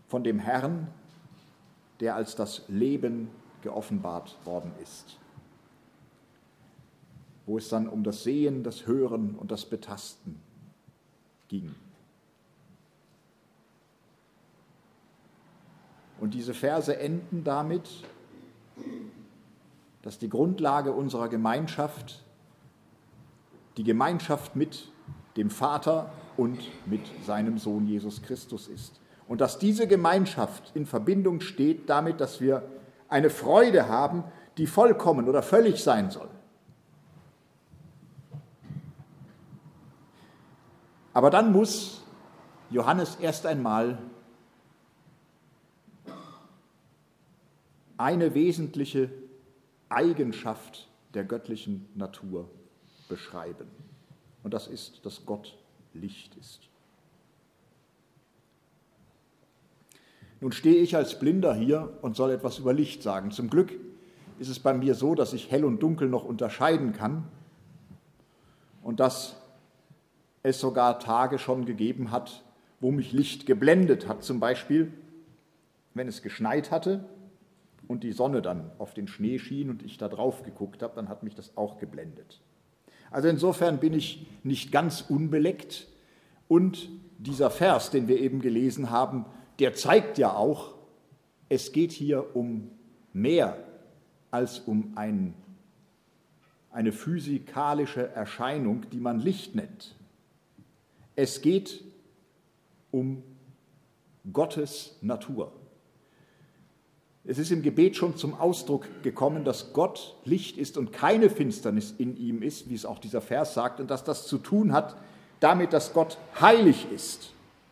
von dem Herrn, der als das Leben geoffenbart worden ist, wo es dann um das Sehen, das Hören und das Betasten ging. Und diese Verse enden damit, dass die Grundlage unserer Gemeinschaft die Gemeinschaft mit dem Vater und mit seinem Sohn Jesus Christus ist. Und dass diese Gemeinschaft in Verbindung steht damit, dass wir eine Freude haben, die vollkommen oder völlig sein soll. Aber dann muss Johannes erst einmal eine wesentliche Eigenschaft der göttlichen Natur beschreiben. Und das ist, dass Gott Licht ist. Nun stehe ich als Blinder hier und soll etwas über Licht sagen. Zum Glück ist es bei mir so, dass ich hell und dunkel noch unterscheiden kann und dass es sogar Tage schon gegeben hat, wo mich Licht geblendet hat. Zum Beispiel, wenn es geschneit hatte und die Sonne dann auf den Schnee schien und ich da drauf geguckt habe, dann hat mich das auch geblendet. Also insofern bin ich nicht ganz unbeleckt. Und dieser Vers, den wir eben gelesen haben, der zeigt ja auch, es geht hier um mehr als um eine physikalische Erscheinung, die man Licht nennt. Es geht um Gottes Natur. Es ist im Gebet schon zum Ausdruck gekommen, dass Gott Licht ist und keine Finsternis in ihm ist, wie es auch dieser Vers sagt, und dass das zu tun hat damit, dass Gott heilig ist.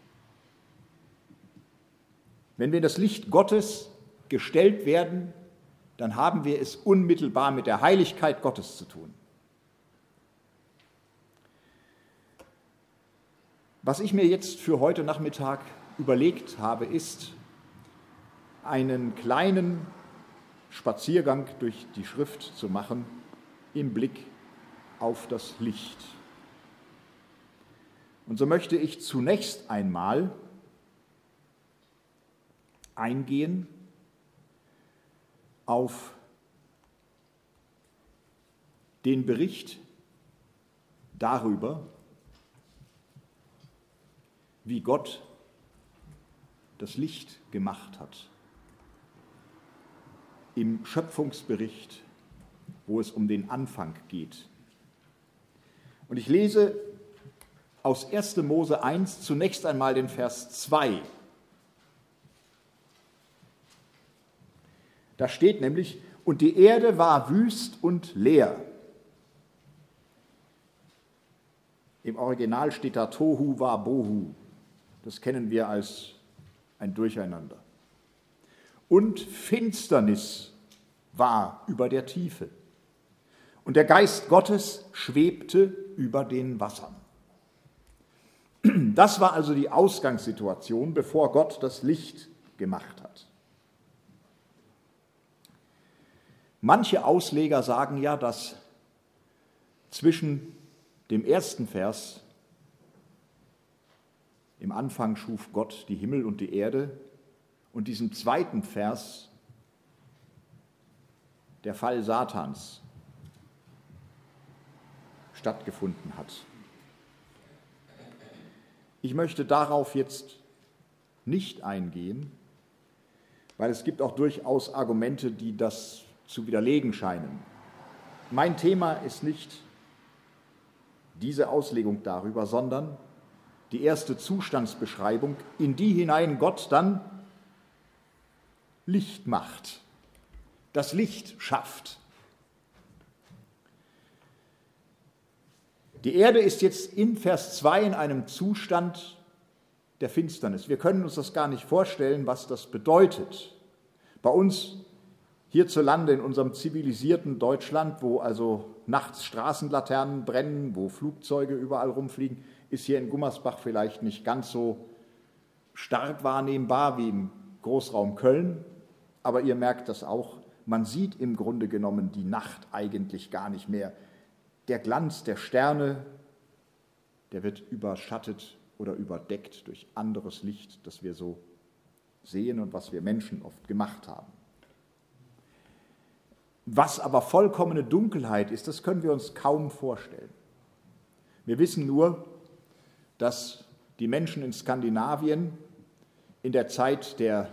Wenn wir in das Licht Gottes gestellt werden, dann haben wir es unmittelbar mit der Heiligkeit Gottes zu tun. Was ich mir jetzt für heute Nachmittag überlegt habe, ist, einen kleinen Spaziergang durch die Schrift zu machen im Blick auf das Licht. Und so möchte ich zunächst einmal eingehen auf den Bericht darüber, wie Gott das Licht gemacht hat. Im Schöpfungsbericht, wo es um den Anfang geht. Und ich lese aus 1. Mose 1 zunächst einmal den Vers 2. Da steht nämlich, und die Erde war wüst und leer. Im Original steht da Tohu wa Bohu. Das kennen wir als ein Durcheinander. Und Finsternis war über der Tiefe. Und der Geist Gottes schwebte über den Wassern. Das war also die Ausgangssituation, bevor Gott das Licht gemacht hat. Manche Ausleger sagen ja, dass zwischen dem ersten Vers, im Anfang schuf Gott die Himmel und die Erde, und diesem zweiten Vers der Fall Satans stattgefunden hat. Ich möchte darauf jetzt nicht eingehen, weil es gibt auch durchaus Argumente, die das zu widerlegen scheinen. Mein Thema ist nicht diese Auslegung darüber, sondern die erste Zustandsbeschreibung, in die hinein Gott dann Licht macht, das Licht schafft. Die Erde ist jetzt in Vers 2 in einem Zustand der Finsternis. Wir können uns das gar nicht vorstellen, was das bedeutet. Bei uns hierzulande in unserem zivilisierten Deutschland, wo also nachts Straßenlaternen brennen, wo Flugzeuge überall rumfliegen, ist hier in Gummersbach vielleicht nicht ganz so stark wahrnehmbar wie im Großraum Köln. Aber ihr merkt das auch, man sieht im Grunde genommen die Nacht eigentlich gar nicht mehr. Der Glanz der Sterne, der wird überschattet oder überdeckt durch anderes Licht, das wir so sehen und was wir Menschen oft gemacht haben. Was aber vollkommene Dunkelheit ist, das können wir uns kaum vorstellen. Wir wissen nur, dass die Menschen in Skandinavien in der Zeit der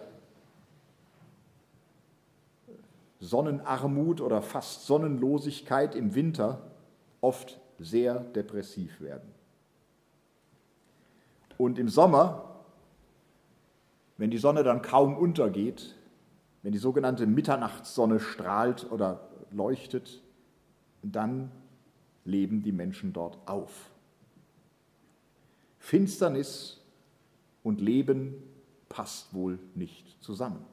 Sonnenarmut oder fast Sonnenlosigkeit im Winter oft sehr depressiv werden. Und im Sommer, wenn die Sonne dann kaum untergeht, wenn die sogenannte Mitternachtssonne strahlt oder leuchtet, dann leben die Menschen dort auf. Finsternis und Leben passt wohl nicht zusammen.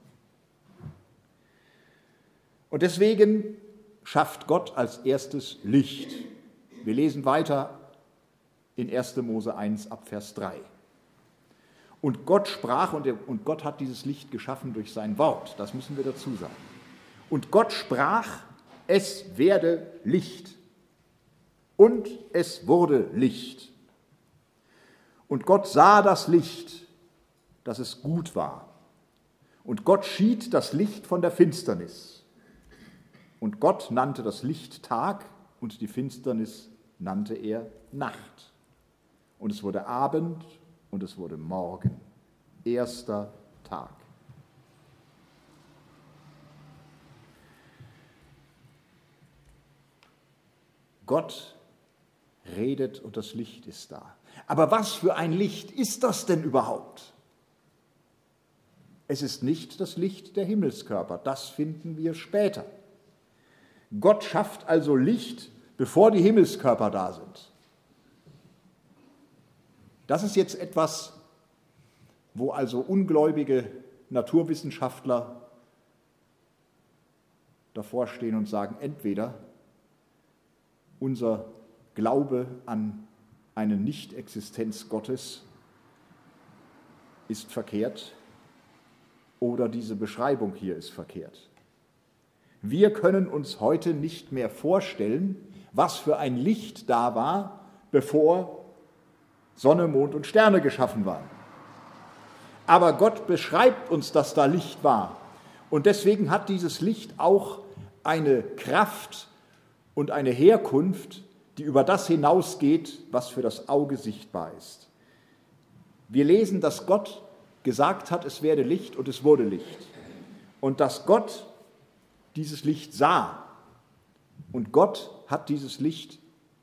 Und deswegen schafft Gott als erstes Licht. Wir lesen weiter in 1. Mose 1 ab Vers 3. Und Gott sprach, und Gott hat dieses Licht geschaffen durch sein Wort, das müssen wir dazu sagen. Und Gott sprach, es werde Licht. Und es wurde Licht. Und Gott sah das Licht, dass es gut war. Und Gott schied das Licht von der Finsternis. Und Gott nannte das Licht Tag und die Finsternis nannte er Nacht. Und es wurde Abend und es wurde Morgen, erster Tag. Gott redet und das Licht ist da. Aber was für ein Licht ist das denn überhaupt? Es ist nicht das Licht der Himmelskörper, das finden wir später. Gott schafft also Licht, bevor die Himmelskörper da sind. Das ist jetzt etwas, wo also ungläubige Naturwissenschaftler davor stehen und sagen, entweder unser Glaube an eine Nichtexistenz Gottes ist verkehrt oder diese Beschreibung hier ist verkehrt. Wir können uns heute nicht mehr vorstellen, was für ein Licht da war, bevor Sonne, Mond und Sterne geschaffen waren. Aber Gott beschreibt uns, dass da Licht war. Und deswegen hat dieses Licht auch eine Kraft und eine Herkunft, die über das hinausgeht, was für das Auge sichtbar ist. Wir lesen, dass Gott gesagt hat, es werde Licht und es wurde Licht. Und dass Gott dieses Licht sah. Und Gott hat dieses Licht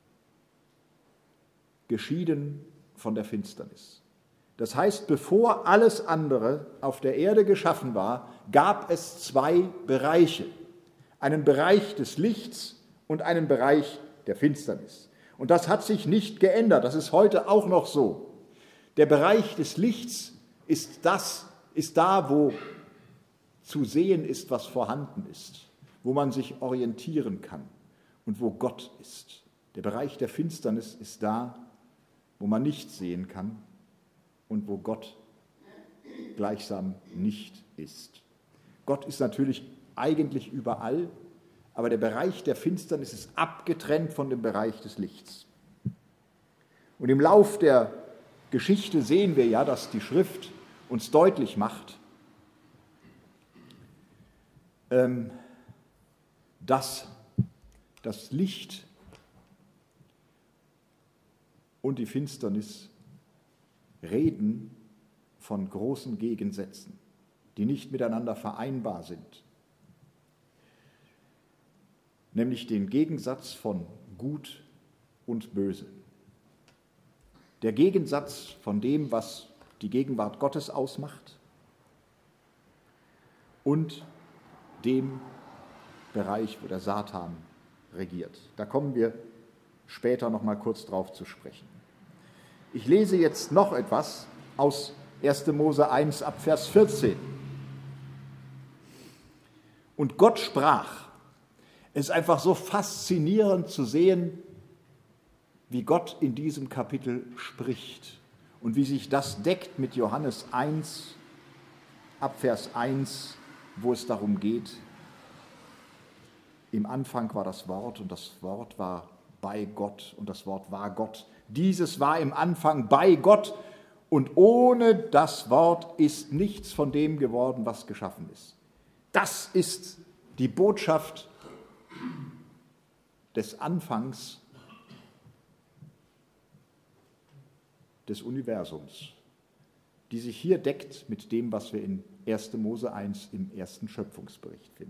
geschieden von der Finsternis. Das heißt, bevor alles andere auf der Erde geschaffen war, gab es zwei Bereiche. Einen Bereich des Lichts und einen Bereich der Finsternis. Und das hat sich nicht geändert. Das ist heute auch noch so. Der Bereich des Lichts ist da, wo zu sehen ist, was vorhanden ist, wo man sich orientieren kann und wo Gott ist. Der Bereich der Finsternis ist da, wo man nichts sehen kann und wo Gott gleichsam nicht ist. Gott ist natürlich eigentlich überall, aber der Bereich der Finsternis ist abgetrennt von dem Bereich des Lichts. Und im Lauf der Geschichte sehen wir ja, dass die Schrift uns deutlich macht, dass das Licht und die Finsternis reden von großen Gegensätzen, die nicht miteinander vereinbar sind. Nämlich den Gegensatz von Gut und Böse. Der Gegensatz von dem, was die Gegenwart Gottes ausmacht und dem Bereich, wo der Satan regiert. Da kommen wir später noch mal kurz drauf zu sprechen. Ich lese jetzt noch etwas aus 1. Mose 1 ab Vers 14. Und Gott sprach. Es ist einfach so faszinierend zu sehen, wie Gott in diesem Kapitel spricht und wie sich das deckt mit Johannes 1 ab Vers 1, wo es darum geht, im Anfang war das Wort und das Wort war bei Gott und das Wort war Gott. Dieses war im Anfang bei Gott Und ohne das Wort ist nichts von dem geworden, was geschaffen ist. Das ist die Botschaft des Anfangs des Universums, die sich hier deckt mit dem, was wir in 1. Mose 1 im ersten Schöpfungsbericht finden.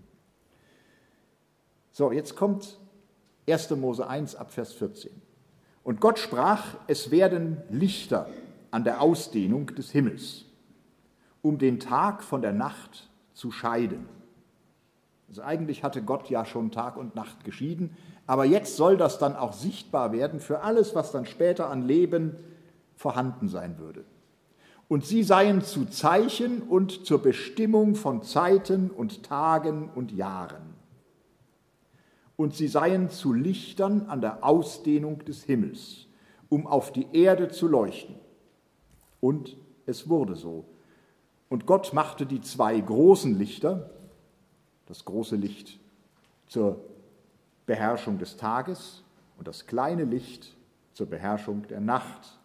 So, jetzt kommt 1. Mose 1 ab Vers 14. Und Gott sprach, es werden Lichter an der Ausdehnung des Himmels, um den Tag von der Nacht zu scheiden. Also eigentlich hatte Gott ja schon Tag und Nacht geschieden, aber jetzt soll das dann auch sichtbar werden für alles, was dann später an Leben vorhanden sein würde. Und sie seien zu Zeichen und zur Bestimmung von Zeiten und Tagen und Jahren. Und sie seien zu Lichtern an der Ausdehnung des Himmels, um auf die Erde zu leuchten. Und es wurde so. Und Gott machte die 2 großen Lichter, das große Licht zur Beherrschung des Tages und das kleine Licht zur Beherrschung der Nacht,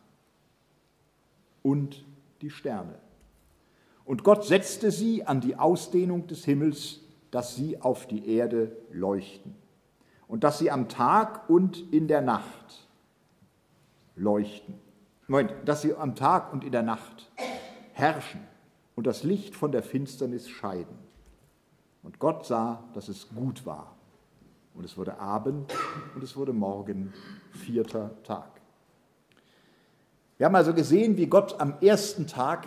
und die Sterne. Und Gott setzte sie an die Ausdehnung des Himmels, dass sie auf die Erde leuchten. Und dass sie am Tag und in der Nacht leuchten. Dass sie am Tag und in der Nacht herrschen und das Licht von der Finsternis scheiden. Und Gott sah, dass es gut war. Und es wurde Abend und es wurde Morgen, 4. Tag. Wir haben also gesehen, wie Gott am ersten Tag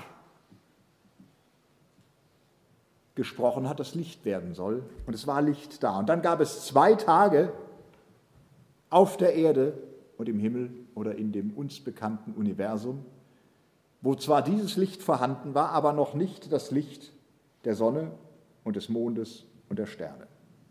gesprochen hat, dass Licht werden soll. Und es war Licht da. Und dann gab es 2 Tage auf der Erde und im Himmel oder in dem uns bekannten Universum, wo zwar dieses Licht vorhanden war, aber noch nicht das Licht der Sonne und des Mondes und der Sterne.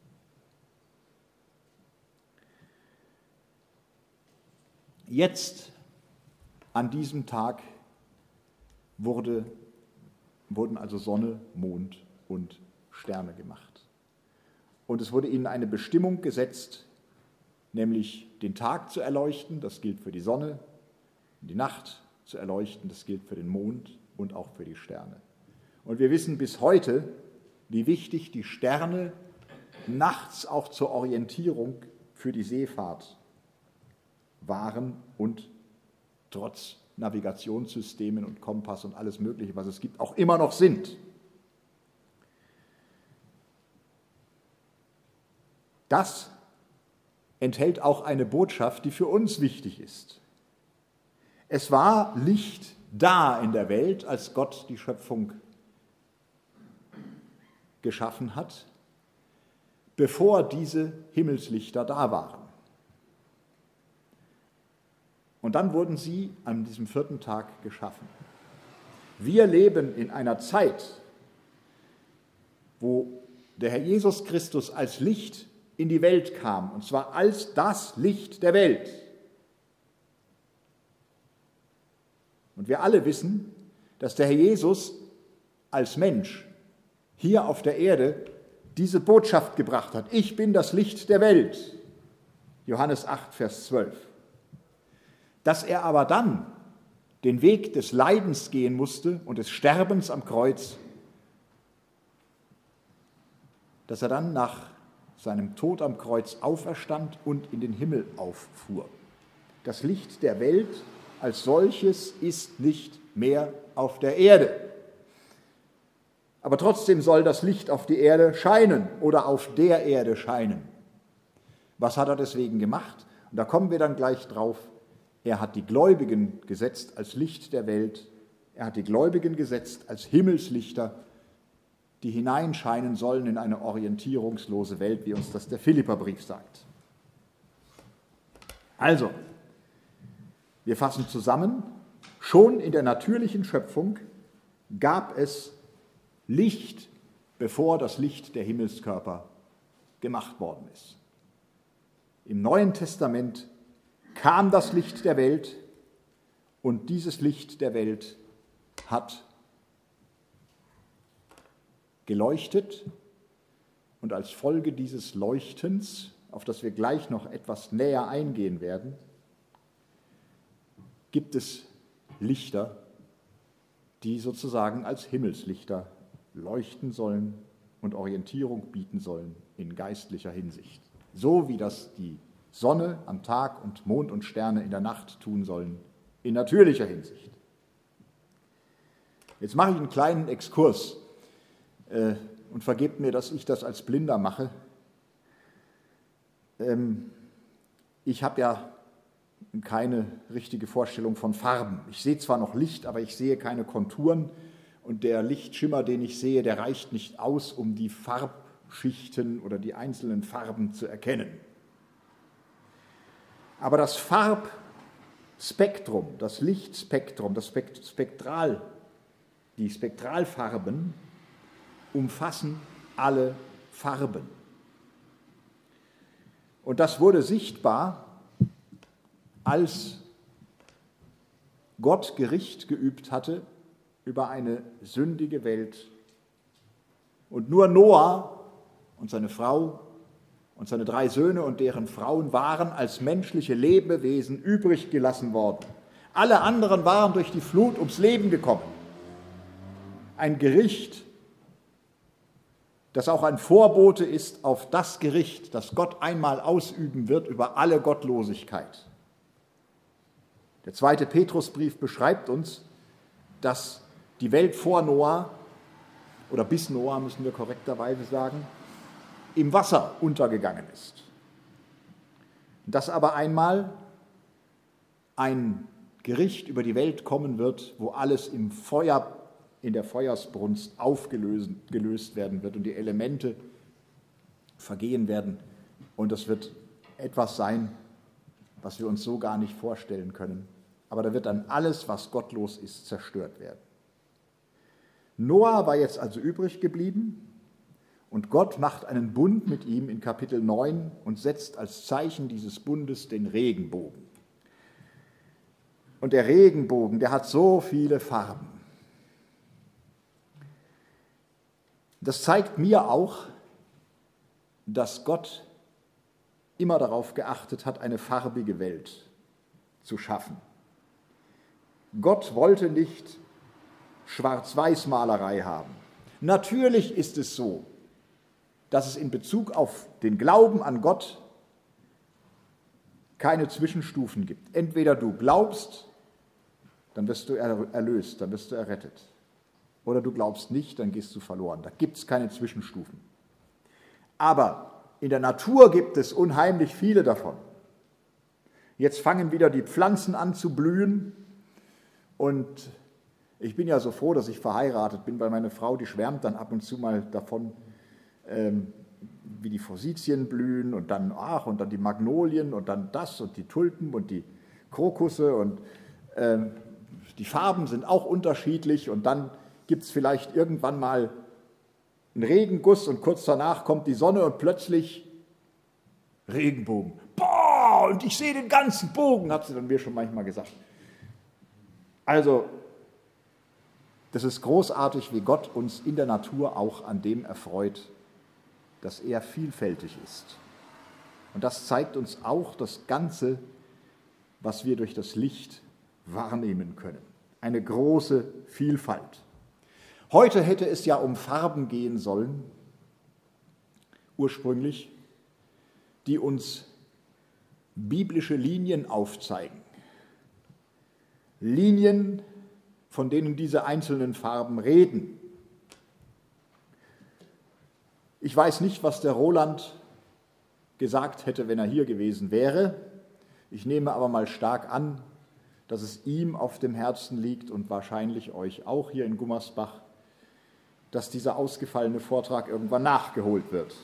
Jetzt, an diesem Tag, wurden also Sonne, Mond und Sterne gemacht. Und es wurde ihnen eine Bestimmung gesetzt, nämlich den Tag zu erleuchten, das gilt für die Sonne, die Nacht zu erleuchten, das gilt für den Mond und auch für die Sterne. Und wir wissen bis heute, wie wichtig die Sterne nachts auch zur Orientierung für die Seefahrt waren und trotz Navigationssystemen und Kompass und alles Mögliche, was es gibt, auch immer noch sind. Das enthält auch eine Botschaft, die für uns wichtig ist. Es war Licht da in der Welt, als Gott die Schöpfung geschaffen hat, bevor diese Himmelslichter da waren. Und dann wurden sie an diesem 4. Tag geschaffen. Wir leben in einer Zeit, wo der Herr Jesus Christus als Licht in die Welt kam, und zwar als das Licht der Welt. Und wir alle wissen, dass der Herr Jesus als Mensch hier auf der Erde diese Botschaft gebracht hat. Ich bin das Licht der Welt. Johannes 8, Vers 12. Dass er aber dann den Weg des Leidens gehen musste und des Sterbens am Kreuz, dass er dann nach seinem Tod am Kreuz auferstand und in den Himmel auffuhr. Das Licht der Welt als solches ist nicht mehr auf der Erde. Aber trotzdem soll das Licht auf die Erde scheinen oder auf der Erde scheinen. Was hat er deswegen gemacht? Und da kommen wir dann gleich drauf. Er hat die Gläubigen gesetzt als Licht der Welt. Er hat die Gläubigen gesetzt als Himmelslichter, die hineinscheinen sollen in eine orientierungslose Welt, wie uns das der Philipperbrief sagt. Also, wir fassen zusammen, schon in der natürlichen Schöpfung gab es Licht, bevor das Licht der Himmelskörper gemacht worden ist. Im Neuen Testament kam das Licht der Welt und dieses Licht der Welt hat geleuchtet und als Folge dieses Leuchtens, auf das wir gleich noch etwas näher eingehen werden, gibt es Lichter die sozusagen als Himmelslichter leuchten sollen und Orientierung bieten sollen in geistlicher Hinsicht. So wie das die Sonne am Tag und Mond und Sterne in der Nacht tun sollen, in natürlicher Hinsicht. Jetzt mache ich einen kleinen Exkurs und vergebt mir, dass ich das als Blinder mache. Ich habe ja keine richtige Vorstellung von Farben. Ich sehe zwar noch Licht, aber ich sehe keine Konturen und der Lichtschimmer, den ich sehe, der reicht nicht aus, um die Farbschichten oder die einzelnen Farben zu erkennen. Aber das Farbspektrum, das Lichtspektrum, die Spektralfarben umfassen alle Farben. Und das wurde sichtbar, als Gott Gericht geübt hatte über eine sündige Welt. Und nur Noah und seine Frau und seine 3 Söhne und deren Frauen waren als menschliche Lebewesen übrig gelassen worden. Alle anderen waren durch die Flut ums Leben gekommen. Ein Gericht, das auch ein Vorbote ist auf das Gericht, das Gott einmal ausüben wird über alle Gottlosigkeit. Der 2. Petrusbrief beschreibt uns, dass die Welt vor Noah, oder bis Noah müssen wir korrekterweise sagen, im Wasser untergegangen ist. Dass aber einmal ein Gericht über die Welt kommen wird, wo alles im Feuer, in der Feuersbrunst aufgelöst werden wird und die Elemente vergehen werden. Und das wird etwas sein, was wir uns so gar nicht vorstellen können. Aber da wird dann alles, was gottlos ist, zerstört werden. Noah war jetzt also übrig geblieben und Gott macht einen Bund mit ihm in Kapitel 9 und setzt als Zeichen dieses Bundes den Regenbogen. Und der Regenbogen, der hat so viele Farben. Das zeigt mir auch, dass Gott immer darauf geachtet hat, eine farbige Welt zu schaffen. Gott wollte nicht Schwarz-Weiß-Malerei haben. Natürlich ist es so, dass es in Bezug auf den Glauben an Gott keine Zwischenstufen gibt. Entweder du glaubst, dann wirst du erlöst, dann wirst du errettet. Oder du glaubst nicht, dann gehst du verloren. Da gibt es keine Zwischenstufen. Aber in der Natur gibt es unheimlich viele davon. Jetzt fangen wieder die Pflanzen an zu blühen. Und ich bin ja so froh, dass ich verheiratet bin, weil meine Frau, die schwärmt dann ab und zu mal davon, wie die Forsythien blühen und dann die Magnolien und dann das und die Tulpen und die Krokusse und die Farben sind auch unterschiedlich und dann gibt es vielleicht irgendwann mal einen Regenguss und kurz danach kommt die Sonne und plötzlich Regenbogen. Boah, und ich sehe den ganzen Bogen, hat sie dann mir schon manchmal gesagt. Also, das ist großartig, wie Gott uns in der Natur auch an dem erfreut, dass er vielfältig ist. Und das zeigt uns auch das Ganze, was wir durch das Licht wahrnehmen können. Eine große Vielfalt. Heute hätte es ja um Farben gehen sollen, ursprünglich, die uns biblische Linien aufzeigen. Linien, von denen diese einzelnen Farben reden. Ich weiß nicht, was der Roland gesagt hätte, wenn er hier gewesen wäre. Ich nehme aber mal stark an, dass es ihm auf dem Herzen liegt und wahrscheinlich euch auch hier in Gummersbach, dass dieser ausgefallene Vortrag irgendwann nachgeholt wird.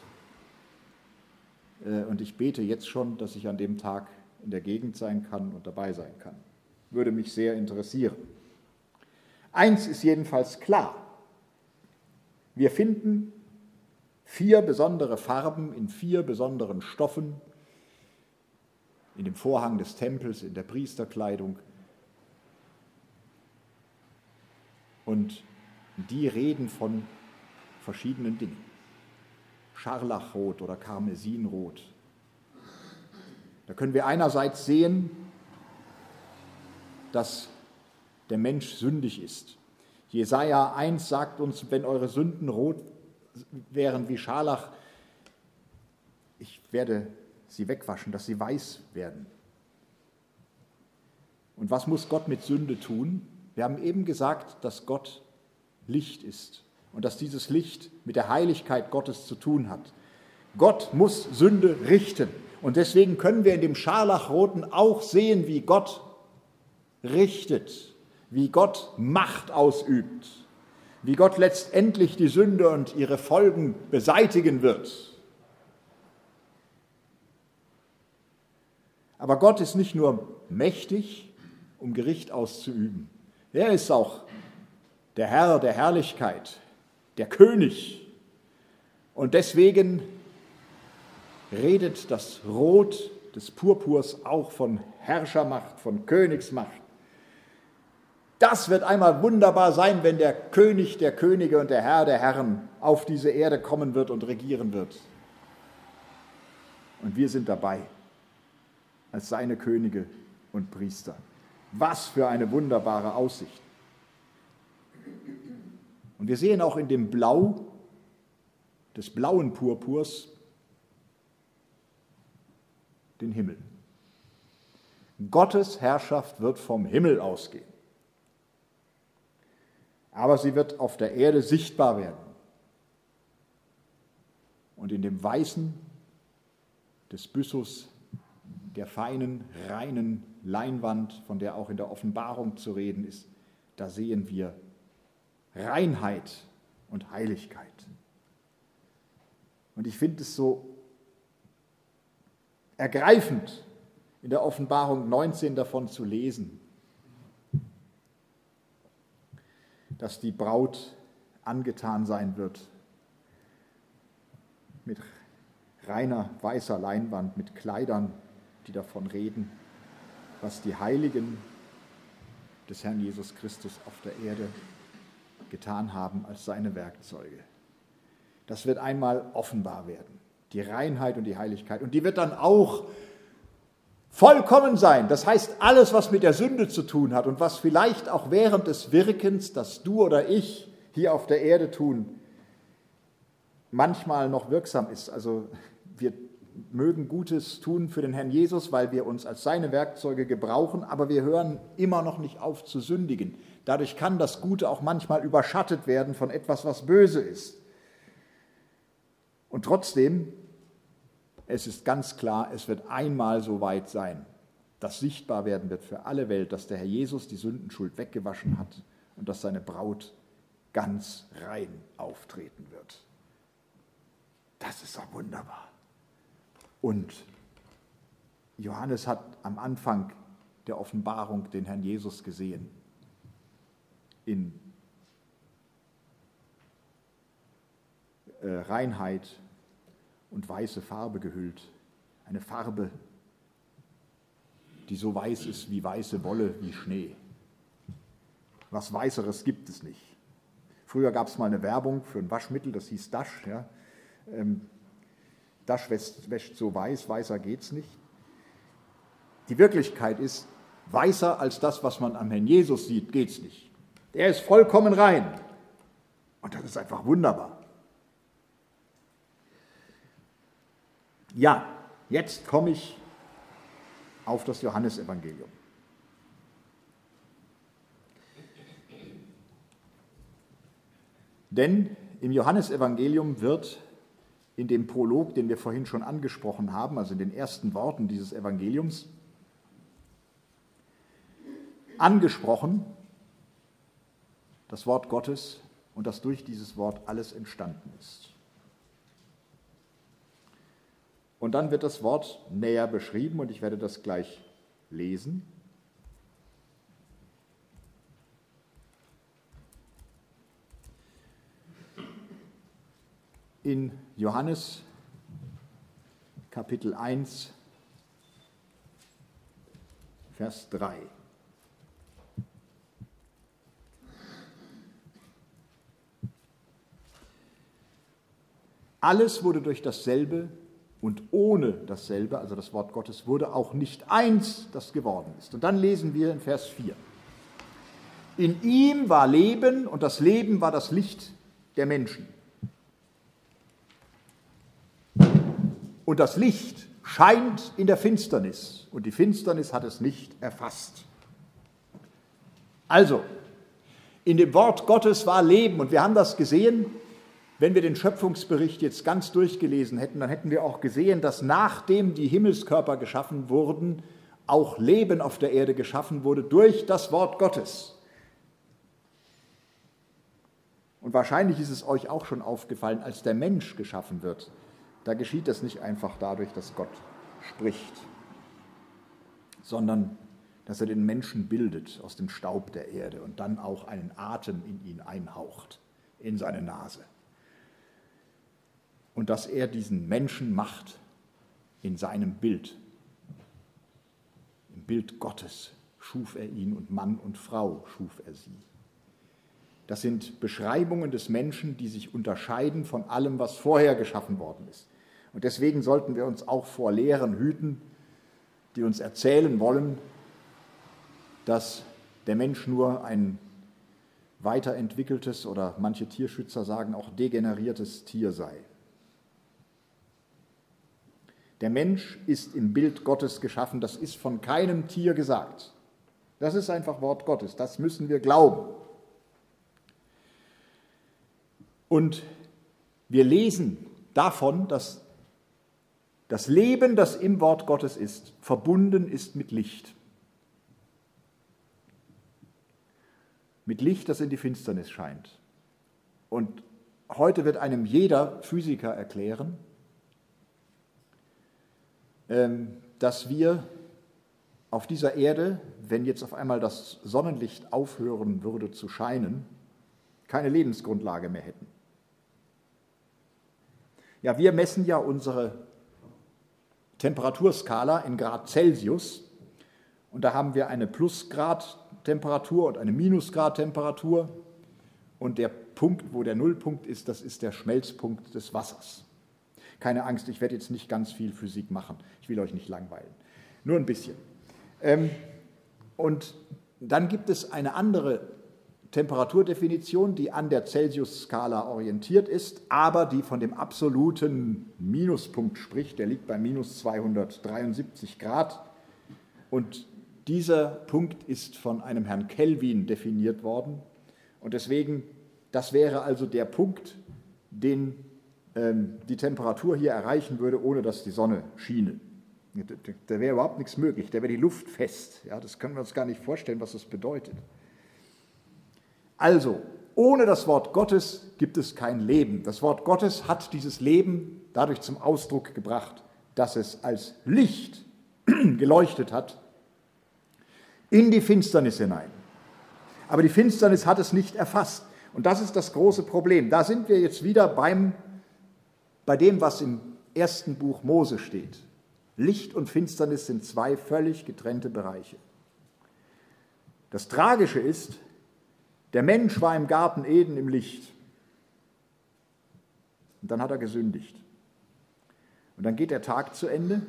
Und ich bete jetzt schon, dass ich an dem Tag in der Gegend sein kann und dabei sein kann. Würde mich sehr interessieren. Eins ist jedenfalls klar. Wir finden 4 besondere Farben in 4 besonderen Stoffen, in dem Vorhang des Tempels, in der Priesterkleidung. Und die reden von verschiedenen Dingen. Scharlachrot oder Karmesinrot. Da können wir einerseits sehen, dass der Mensch sündig ist. Jesaja 1 sagt uns, wenn eure Sünden rot wären wie Scharlach, ich werde sie wegwaschen, dass sie weiß werden. Und was muss Gott mit Sünde tun? Wir haben eben gesagt, dass Gott Licht ist und dass dieses Licht mit der Heiligkeit Gottes zu tun hat. Gott muss Sünde richten. Und deswegen können wir in dem Scharlachroten auch sehen, wie Gott richtet, wie Gott Macht ausübt, wie Gott letztendlich die Sünde und ihre Folgen beseitigen wird. Aber Gott ist nicht nur mächtig, um Gericht auszuüben. Er ist auch der Herr der Herrlichkeit, der König. Und deswegen redet das Rot des Purpurs auch von Herrschermacht, von Königsmacht. Das wird einmal wunderbar sein, wenn der König der Könige und der Herr der Herren auf diese Erde kommen wird und regieren wird. Und wir sind dabei, als seine Könige und Priester. Was für eine wunderbare Aussicht. Und wir sehen auch in dem Blau des blauen Purpurs den Himmel. Gottes Herrschaft wird vom Himmel ausgehen. Aber sie wird auf der Erde sichtbar werden. Und in dem Weißen des Byssus, der feinen, reinen Leinwand, von der auch in der Offenbarung zu reden ist, da sehen wir Reinheit und Heiligkeit. Und ich finde es so ergreifend, in der Offenbarung 19 davon zu lesen, dass die Braut angetan sein wird mit reiner weißer Leinwand, mit Kleidern, die davon reden, was die Heiligen des Herrn Jesus Christus auf der Erde getan haben als seine Werkzeuge. Das wird einmal offenbar werden, die Reinheit und die Heiligkeit. Und die wird dann auch vollkommen sein. Das heißt, alles, was mit der Sünde zu tun hat und was vielleicht auch während des Wirkens, das du oder ich hier auf der Erde tun, manchmal noch wirksam ist. Also wir mögen Gutes tun für den Herrn Jesus, weil wir uns als seine Werkzeuge gebrauchen, aber wir hören immer noch nicht auf zu sündigen. Dadurch kann das Gute auch manchmal überschattet werden von etwas, was böse ist. Und trotzdem, es ist ganz klar, es wird einmal so weit sein, dass sichtbar werden wird für alle Welt, dass der Herr Jesus die Sündenschuld weggewaschen hat und dass seine Braut ganz rein auftreten wird. Das ist doch wunderbar. Und Johannes hat am Anfang der Offenbarung den Herrn Jesus gesehen, in Reinheit und weiße Farbe gehüllt. Eine Farbe, die so weiß ist wie weiße Wolle, wie Schnee. Was Weißeres gibt es nicht. Früher gab es mal eine Werbung für ein Waschmittel, das hieß Dash. Ja. Dash wäscht so weiß, weißer geht's nicht. Die Wirklichkeit ist, weißer als das, was man am Herrn Jesus sieht, geht's nicht. Er ist vollkommen rein. Und das ist einfach wunderbar. Ja, jetzt komme ich auf das Johannesevangelium. Denn im Johannesevangelium wird in dem Prolog, den wir vorhin schon angesprochen haben, also in den ersten Worten dieses Evangeliums, angesprochen das Wort Gottes und dass durch dieses Wort alles entstanden ist. Und dann wird das Wort näher beschrieben und ich werde das gleich lesen. In Johannes Kapitel 1, Vers 3. Alles wurde durch dasselbe und ohne dasselbe, also das Wort Gottes, wurde auch nicht eins, das geworden ist. Und dann lesen wir in Vers 4. In ihm war Leben und das Leben war das Licht der Menschen. Und das Licht scheint in der Finsternis und die Finsternis hat es nicht erfasst. Also, in dem Wort Gottes war Leben und wir haben das gesehen. Wenn wir den Schöpfungsbericht jetzt ganz durchgelesen hätten, dann hätten wir auch gesehen, dass nachdem die Himmelskörper geschaffen wurden, auch Leben auf der Erde geschaffen wurde durch das Wort Gottes. Und wahrscheinlich ist es euch auch schon aufgefallen, als der Mensch geschaffen wird, da geschieht das nicht einfach dadurch, dass Gott spricht, sondern dass er den Menschen bildet aus dem Staub der Erde und dann auch einen Atem in ihn einhaucht, in seine Nase. Und dass er diesen Menschen macht in seinem Bild. Im Bild Gottes schuf er ihn und Mann und Frau schuf er sie. Das sind Beschreibungen des Menschen, die sich unterscheiden von allem, was vorher geschaffen worden ist. Und deswegen sollten wir uns auch vor Lehren hüten, die uns erzählen wollen, dass der Mensch nur ein weiterentwickeltes oder manche Tierschützer sagen auch degeneriertes Tier sei. Der Mensch ist im Bild Gottes geschaffen, das ist von keinem Tier gesagt. Das ist einfach Wort Gottes, das müssen wir glauben. Und wir lesen davon, dass das Leben, das im Wort Gottes ist, verbunden ist mit Licht. Mit Licht, das in die Finsternis scheint. Und heute wird einem jeder Physiker erklären, dass wir auf dieser Erde, wenn jetzt auf einmal das Sonnenlicht aufhören würde zu scheinen, keine Lebensgrundlage mehr hätten. Ja, wir messen ja unsere Temperaturskala in Grad Celsius und da haben wir eine Plusgrad-Temperatur und eine Minusgrad-Temperatur und der Punkt, wo der Nullpunkt ist, das ist der Schmelzpunkt des Wassers. Keine Angst, ich werde jetzt nicht ganz viel Physik machen, ich will euch nicht langweilen, nur ein bisschen. Und dann gibt es eine andere Temperaturdefinition, die an der Celsius-Skala orientiert ist, aber die von dem absoluten Minuspunkt spricht, der liegt bei minus 273 Grad. Und dieser Punkt ist von einem Herrn Kelvin definiert worden. Und deswegen, das wäre also der Punkt, den die Temperatur hier erreichen würde, ohne dass die Sonne schiene. Da wäre überhaupt nichts möglich, da wäre die Luft fest. Ja, das können wir uns gar nicht vorstellen, was das bedeutet. Also, ohne das Wort Gottes gibt es kein Leben. Das Wort Gottes hat dieses Leben dadurch zum Ausdruck gebracht, dass es als Licht geleuchtet hat in die Finsternis hinein. Aber die Finsternis hat es nicht erfasst. Und das ist das große Problem. Da sind wir jetzt wieder bei dem, was im ersten Buch Mose steht. Licht und Finsternis sind zwei völlig getrennte Bereiche. Das Tragische ist, der Mensch war im Garten Eden im Licht. Und dann hat er gesündigt. Und dann geht der Tag zu Ende.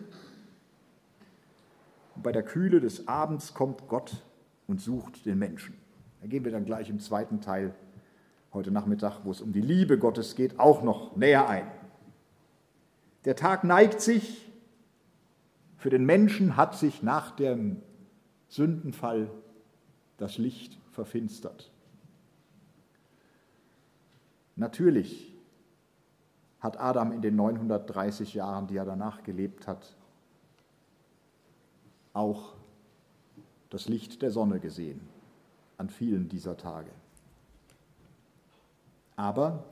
Und bei der Kühle des Abends kommt Gott und sucht den Menschen. Da gehen wir dann gleich im zweiten Teil heute Nachmittag, wo es um die Liebe Gottes geht, auch noch näher ein. Der Tag neigt sich. Für den Menschen hat sich nach dem Sündenfall das Licht verfinstert. Natürlich hat Adam in den 930 Jahren, die er danach gelebt hat, auch das Licht der Sonne gesehen, an vielen dieser Tage. Aber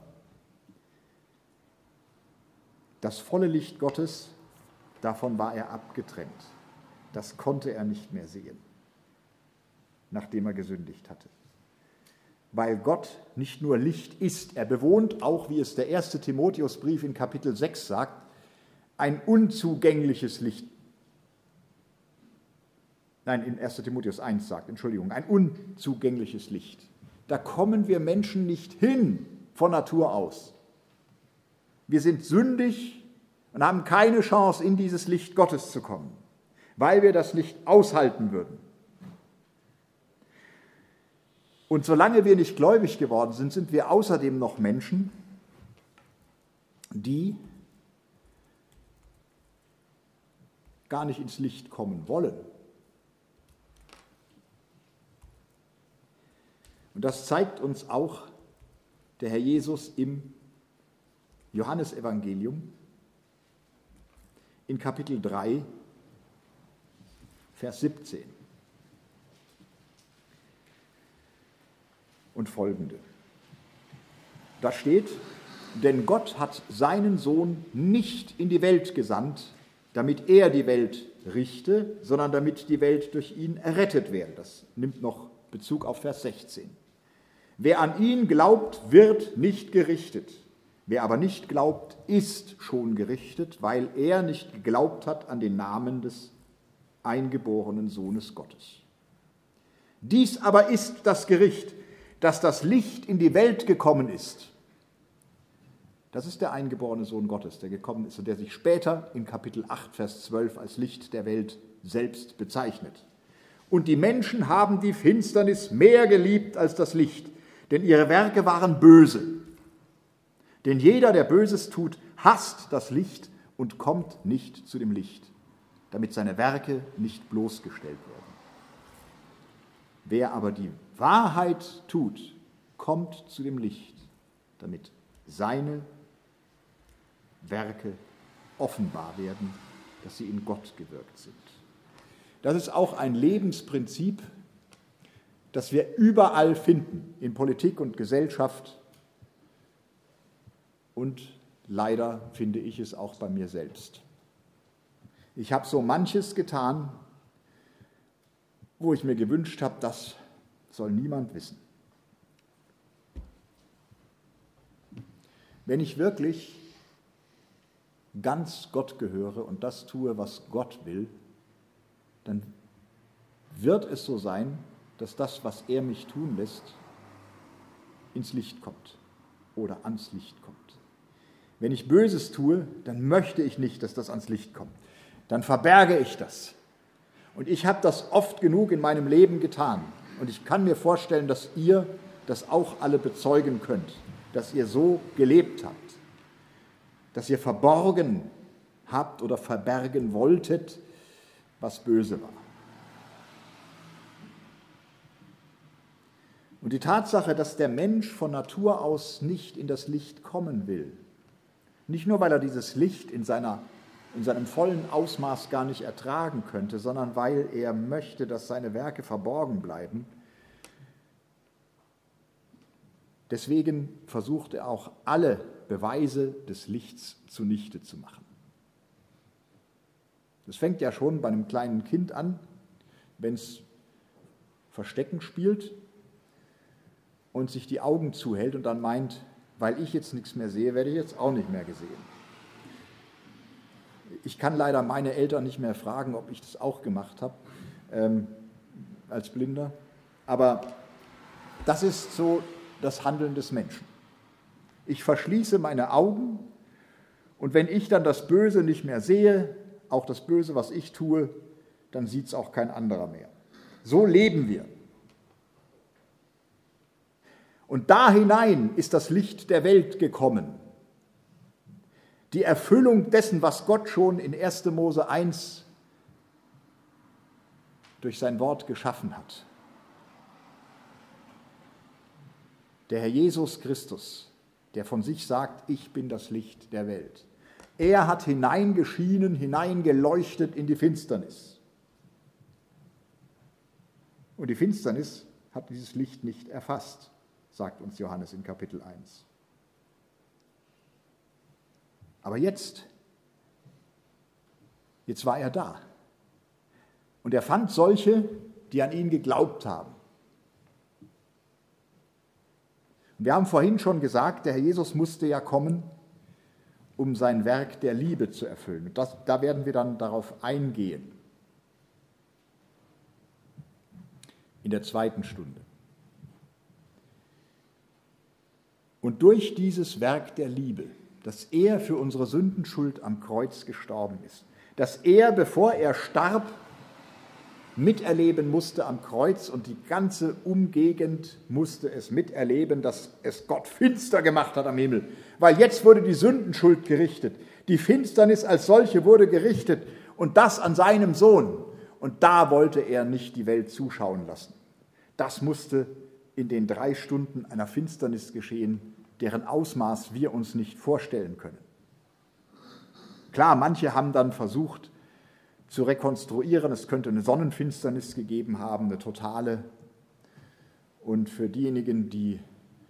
das volle Licht Gottes, davon war er abgetrennt. Das konnte er nicht mehr sehen, nachdem er gesündigt hatte. Weil Gott nicht nur Licht ist, er bewohnt auch, wie es der 1. Timotheusbrief in Kapitel 6 sagt, ein unzugängliches Licht. Nein, in 1. Timotheus 1 sagt, Entschuldigung, ein unzugängliches Licht. Da kommen wir Menschen nicht hin von Natur aus. Wir sind sündig und haben keine Chance, in dieses Licht Gottes zu kommen, weil wir das nicht aushalten würden. Und solange wir nicht gläubig geworden sind, sind wir außerdem noch Menschen, die gar nicht ins Licht kommen wollen. Und das zeigt uns auch der Herr Jesus im Johannesevangelium in Kapitel 3, Vers 17 und folgende. Da steht: Denn Gott hat seinen Sohn nicht in die Welt gesandt, damit er die Welt richte, sondern damit die Welt durch ihn errettet werde. Das nimmt noch Bezug auf Vers 16. Wer an ihn glaubt, wird nicht gerichtet. Wer aber nicht glaubt, ist schon gerichtet, weil er nicht geglaubt hat an den Namen des eingeborenen Sohnes Gottes. Dies aber ist das Gericht, dass das Licht in die Welt gekommen ist. Das ist der eingeborene Sohn Gottes, der gekommen ist und der sich später in Kapitel 8, Vers 12 als Licht der Welt selbst bezeichnet. Und die Menschen haben die Finsternis mehr geliebt als das Licht, denn ihre Werke waren böse. Denn jeder, der Böses tut, hasst das Licht und kommt nicht zu dem Licht, damit seine Werke nicht bloßgestellt werden. Wer aber die Wahrheit tut, kommt zu dem Licht, damit seine Werke offenbar werden, dass sie in Gott gewirkt sind. Das ist auch ein Lebensprinzip, das wir überall finden, in Politik und Gesellschaft. Und leider finde ich es auch bei mir selbst. Ich habe so manches getan, wo ich mir gewünscht habe, das soll niemand wissen. Wenn ich wirklich ganz Gott gehöre und das tue, was Gott will, dann wird es so sein, dass das, was er mich tun lässt, ins Licht kommt oder ans Licht kommt. Wenn ich Böses tue, dann möchte ich nicht, dass das ans Licht kommt. Dann verberge ich das. Und ich habe das oft genug in meinem Leben getan. Und ich kann mir vorstellen, dass ihr das auch alle bezeugen könnt, dass ihr so gelebt habt, dass ihr verborgen habt oder verbergen wolltet, was böse war. Und die Tatsache, dass der Mensch von Natur aus nicht in das Licht kommen will, nicht nur, weil er dieses Licht in seinem vollen Ausmaß gar nicht ertragen könnte, sondern weil er möchte, dass seine Werke verborgen bleiben. Deswegen versucht er auch alle Beweise des Lichts zunichte zu machen. Das fängt ja schon bei einem kleinen Kind an, wenn es Verstecken spielt und sich die Augen zuhält und dann meint, weil ich jetzt nichts mehr sehe, werde ich jetzt auch nicht mehr gesehen. Ich kann leider meine Eltern nicht mehr fragen, ob ich das auch gemacht habe als Blinder, aber das ist so das Handeln des Menschen. Ich verschließe meine Augen und wenn ich dann das Böse nicht mehr sehe, auch das Böse, was ich tue, dann sieht es auch kein anderer mehr. So leben wir. Und da hinein ist das Licht der Welt gekommen. Die Erfüllung dessen, was Gott schon in 1. Mose 1 durch sein Wort geschaffen hat. Der Herr Jesus Christus, der von sich sagt, ich bin das Licht der Welt. Er hat hineingeschienen, hineingeleuchtet in die Finsternis. Und die Finsternis hat dieses Licht nicht erfasst, sagt uns Johannes in Kapitel 1. Aber jetzt war er da. Und er fand solche, die an ihn geglaubt haben. Und wir haben vorhin schon gesagt, der Herr Jesus musste ja kommen, um sein Werk der Liebe zu erfüllen. Und da werden wir dann darauf eingehen. In der 2. Stunde. Und durch dieses Werk der Liebe, dass er für unsere Sündenschuld am Kreuz gestorben ist, dass er, bevor er starb, miterleben musste am Kreuz und die ganze Umgegend musste es miterleben, dass es Gott finster gemacht hat am Himmel. Weil jetzt wurde die Sündenschuld gerichtet. Die Finsternis als solche wurde gerichtet und das an seinem Sohn. Und da wollte er nicht die Welt zuschauen lassen. Das musste in den 3 Stunden einer Finsternis geschehen, deren Ausmaß wir uns nicht vorstellen können. Klar, manche haben dann versucht zu rekonstruieren, es könnte eine Sonnenfinsternis gegeben haben, eine totale. Und für diejenigen, die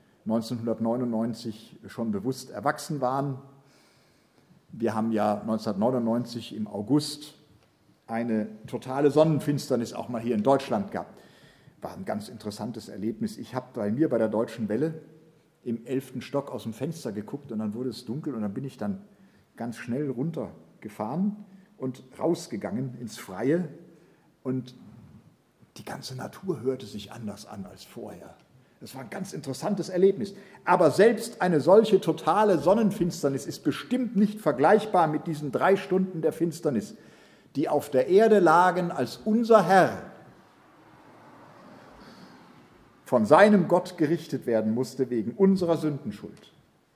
1999 schon bewusst erwachsen waren, wir haben ja 1999 im August eine totale Sonnenfinsternis auch mal hier in Deutschland gehabt. War ein ganz interessantes Erlebnis. Ich habe bei mir bei der Deutschen Welle im 11. Stock aus dem Fenster geguckt und dann wurde es dunkel und dann bin ich dann ganz schnell runtergefahren und rausgegangen ins Freie und die ganze Natur hörte sich anders an als vorher. Das war ein ganz interessantes Erlebnis. Aber selbst eine solche totale Sonnenfinsternis ist bestimmt nicht vergleichbar mit diesen 3 Stunden der Finsternis, die auf der Erde lagen, als unser Herr von seinem Gott gerichtet werden musste wegen unserer Sündenschuld.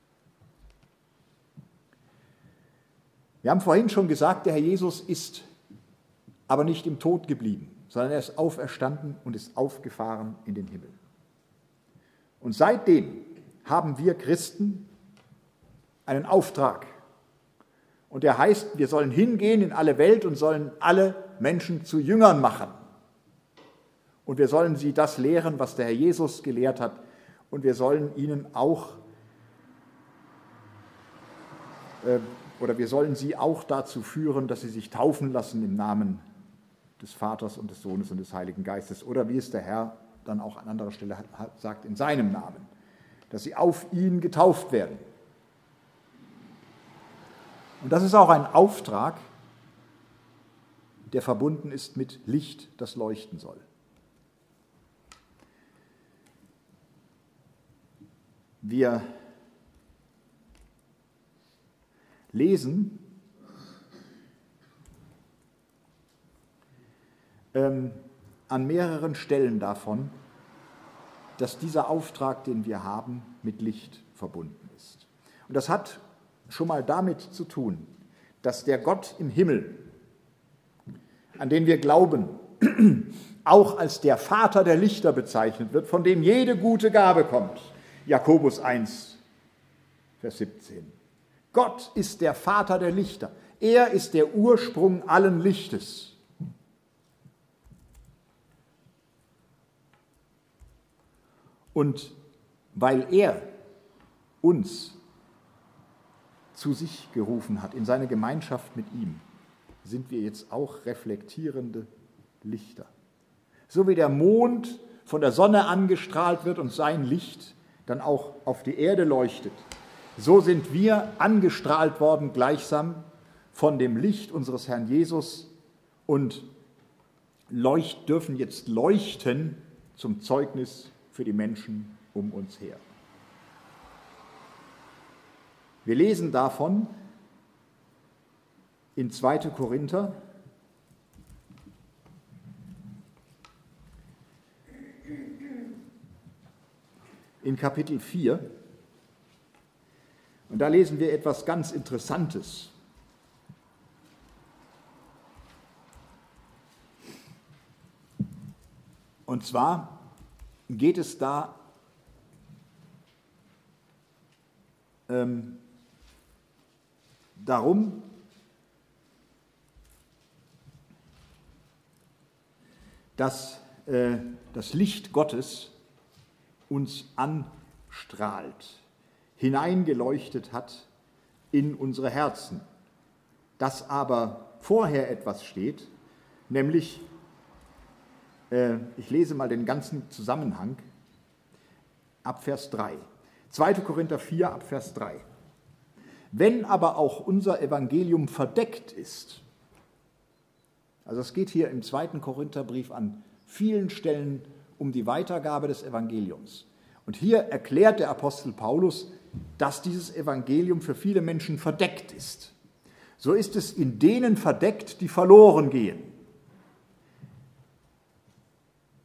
Wir haben vorhin schon gesagt, der Herr Jesus ist aber nicht im Tod geblieben, sondern er ist auferstanden und ist aufgefahren in den Himmel. Und seitdem haben wir Christen einen Auftrag. Und der heißt, wir sollen hingehen in alle Welt und sollen alle Menschen zu Jüngern machen. Und wir sollen sie das lehren, was der Herr Jesus gelehrt hat. Und wir sollen ihnen auch, wir sollen sie auch dazu führen, dass sie sich taufen lassen im Namen des Vaters und des Sohnes und des Heiligen Geistes. Oder wie es der Herr dann auch an anderer Stelle sagt, in seinem Namen, dass sie auf ihn getauft werden. Und das ist auch ein Auftrag, der verbunden ist mit Licht, das leuchten soll. Wir lesen an mehreren Stellen davon, dass dieser Auftrag, den wir haben, mit Licht verbunden ist. Und das hat schon mal damit zu tun, dass der Gott im Himmel, an den wir glauben, auch als der Vater der Lichter bezeichnet wird, von dem jede gute Gabe kommt. Jakobus 1, Vers 17. Gott ist der Vater der Lichter. Er ist der Ursprung allen Lichtes. Und weil er uns zu sich gerufen hat, in seine Gemeinschaft mit ihm, sind wir jetzt auch reflektierende Lichter. So wie der Mond von der Sonne angestrahlt wird und sein Licht dann auch auf die Erde leuchtet, so sind wir angestrahlt worden gleichsam von dem Licht unseres Herrn Jesus und dürfen jetzt leuchten zum Zeugnis für die Menschen um uns her. Wir lesen davon in 2. Korinther, in Kapitel 4. Und da lesen wir etwas ganz Interessantes. Und zwar geht es da darum, dass das Licht Gottes uns anstrahlt, hineingeleuchtet hat in unsere Herzen. Dass aber vorher etwas steht, nämlich, ich lese mal den ganzen Zusammenhang, ab Vers 3. 2. Korinther 4, ab Vers 3. Wenn aber auch unser Evangelium verdeckt ist, also es geht hier im 2. Korintherbrief an vielen Stellen um die Weitergabe des Evangeliums. Und hier erklärt der Apostel Paulus, dass dieses Evangelium für viele Menschen verdeckt ist. So ist es in denen verdeckt, die verloren gehen.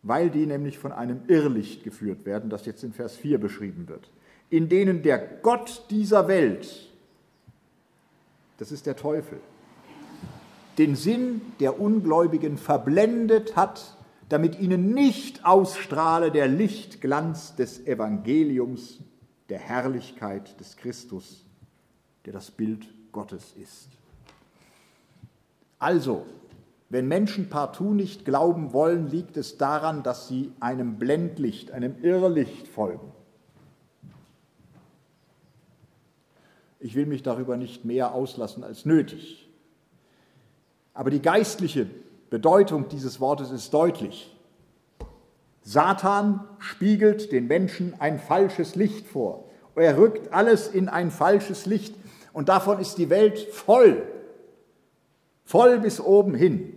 weil die nämlich von einem Irrlicht geführt werden, das jetzt in Vers 4 beschrieben wird, in denen der Gott dieser Welt, das ist der Teufel, den Sinn der Ungläubigen verblendet hat, damit ihnen nicht ausstrahle der Lichtglanz des Evangeliums, der Herrlichkeit des Christus, der das Bild Gottes ist. Also, wenn Menschen partout nicht glauben wollen, liegt es daran, dass sie einem Blendlicht, einem Irrlicht folgen. Ich will mich darüber nicht mehr auslassen als nötig. Aber die geistliche Bedeutung dieses Wortes ist deutlich. Satan spiegelt den Menschen ein falsches Licht vor. Er rückt alles in ein falsches Licht. Und davon ist die Welt voll bis oben hin.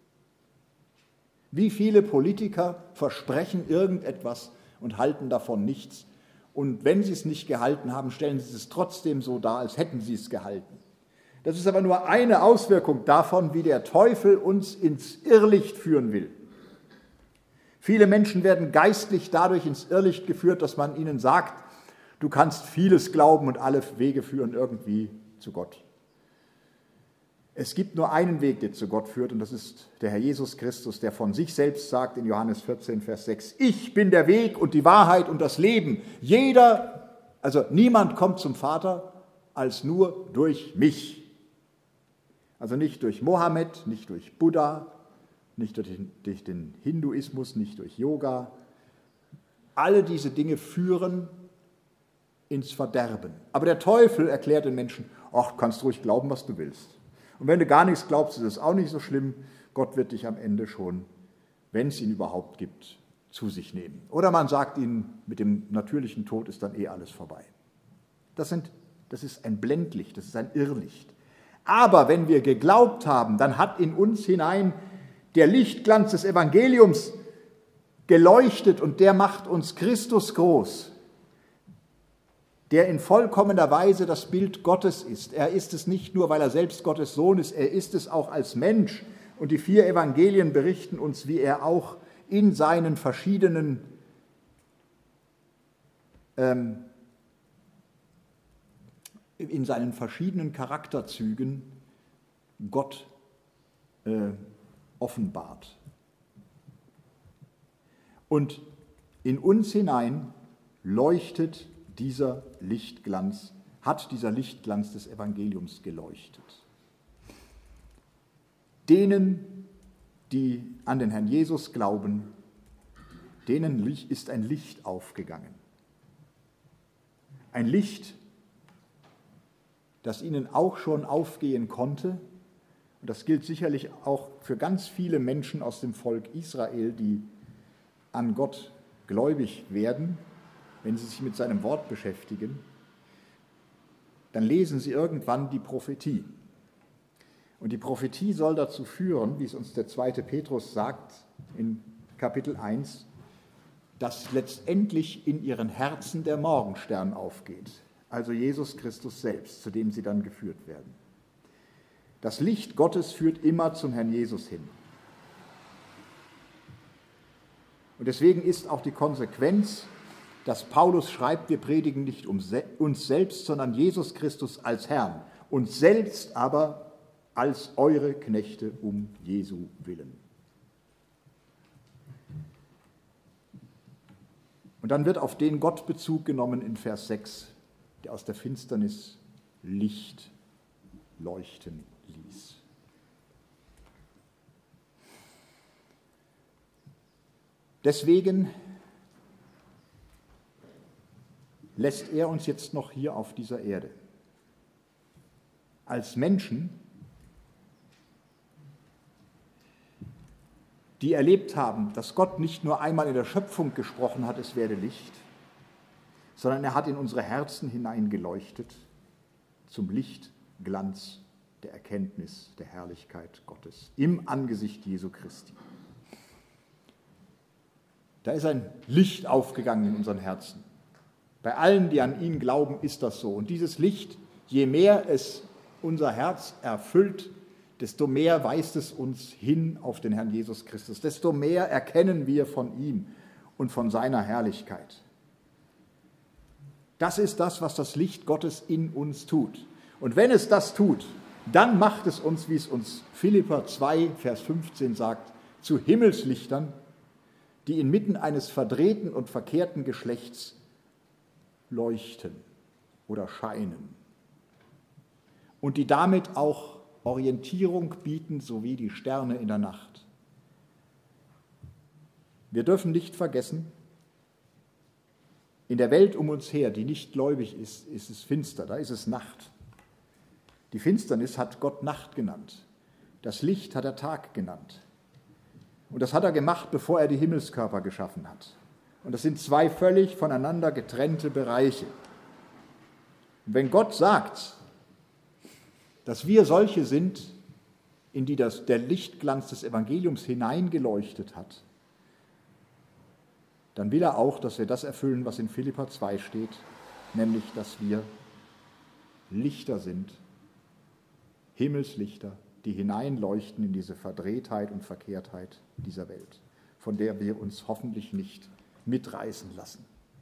Wie viele Politiker versprechen irgendetwas und halten davon nichts. Und wenn sie es nicht gehalten haben, stellen sie es trotzdem so dar, als hätten sie es gehalten. Das ist aber nur eine Auswirkung davon, wie der Teufel uns ins Irrlicht führen will. Viele Menschen werden geistlich dadurch ins Irrlicht geführt, dass man ihnen sagt, du kannst vieles glauben und alle Wege führen irgendwie zu Gott. Es gibt nur einen Weg, der zu Gott führt, und das ist der Herr Jesus Christus, der von sich selbst sagt in Johannes 14, Vers 6, ich bin der Weg und die Wahrheit und das Leben. Niemand kommt zum Vater als nur durch mich. Also nicht durch Mohammed, nicht durch Buddha, nicht durch den Hinduismus, nicht durch Yoga. Alle diese Dinge führen ins Verderben. Aber der Teufel erklärt den Menschen, ach, kannst ruhig glauben, was du willst. Und wenn du gar nichts glaubst, ist es auch nicht so schlimm. Gott wird dich am Ende schon, wenn es ihn überhaupt gibt, zu sich nehmen. Oder man sagt ihnen, mit dem natürlichen Tod ist dann alles vorbei. Das ist ein Blendlicht, das ist ein Irrlicht. Aber wenn wir geglaubt haben, dann hat in uns hinein der Lichtglanz des Evangeliums geleuchtet und der macht uns Christus groß, der in vollkommener Weise das Bild Gottes ist. Er ist es nicht nur, weil er selbst Gottes Sohn ist, er ist es auch als Mensch. Und die 4 Evangelien berichten uns, wie er auch in seinen verschiedenen Charakterzügen Gott offenbart. Und in uns hinein hat dieser Lichtglanz des Evangeliums geleuchtet. Denen, die an den Herrn Jesus glauben, denen ist ein Licht aufgegangen. Ein Licht, das ihnen auch schon aufgehen konnte. Und das gilt sicherlich auch für ganz viele Menschen aus dem Volk Israel, die an Gott gläubig werden, wenn sie sich mit seinem Wort beschäftigen. Dann lesen sie irgendwann die Prophetie. Und die Prophetie soll dazu führen, wie es uns der 2. Petrus sagt in Kapitel 1, dass letztendlich in ihren Herzen der Morgenstern aufgeht, also Jesus Christus selbst, zu dem sie dann geführt werden. Das Licht Gottes führt immer zum Herrn Jesus hin. Und deswegen ist auch die Konsequenz, dass Paulus schreibt, wir predigen nicht uns selbst, sondern Jesus Christus als Herrn, uns selbst aber als eure Knechte um Jesu willen. Und dann wird auf den Gott Bezug genommen in Vers 6, der aus der Finsternis Licht leuchten ließ. Deswegen lässt er uns jetzt noch hier auf dieser Erde als Menschen, die erlebt haben, dass Gott nicht nur einmal in der Schöpfung gesprochen hat, es werde Licht, sondern er hat in unsere Herzen hineingeleuchtet zum Lichtglanz der Erkenntnis der Herrlichkeit Gottes im Angesicht Jesu Christi. Da ist ein Licht aufgegangen in unseren Herzen. Bei allen, die an ihn glauben, ist das so. Und dieses Licht, je mehr es unser Herz erfüllt, desto mehr weist es uns hin auf den Herrn Jesus Christus, desto mehr erkennen wir von ihm und von seiner Herrlichkeit. Das ist das, was das Licht Gottes in uns tut. Und wenn es das tut, dann macht es uns, wie es uns Philipper 2, Vers 15 sagt, zu Himmelslichtern, die inmitten eines verdrehten und verkehrten Geschlechts leuchten oder scheinen. Und die damit auch Orientierung bieten, so wie die Sterne in der Nacht. Wir dürfen nicht vergessen, in der Welt um uns her, die nicht gläubig ist, ist es finster, da ist es Nacht. Die Finsternis hat Gott Nacht genannt, das Licht hat er Tag genannt. Und das hat er gemacht, bevor er die Himmelskörper geschaffen hat. Und das sind zwei völlig voneinander getrennte Bereiche. Und wenn Gott sagt, dass wir solche sind, in die der Lichtglanz des Evangeliums hineingeleuchtet hat, dann will er auch, dass wir das erfüllen, was in Philipper 2 steht, nämlich, dass wir Lichter sind, Himmelslichter, die hineinleuchten in diese Verdrehtheit und Verkehrtheit dieser Welt, von der wir uns hoffentlich nicht mitreißen lassen.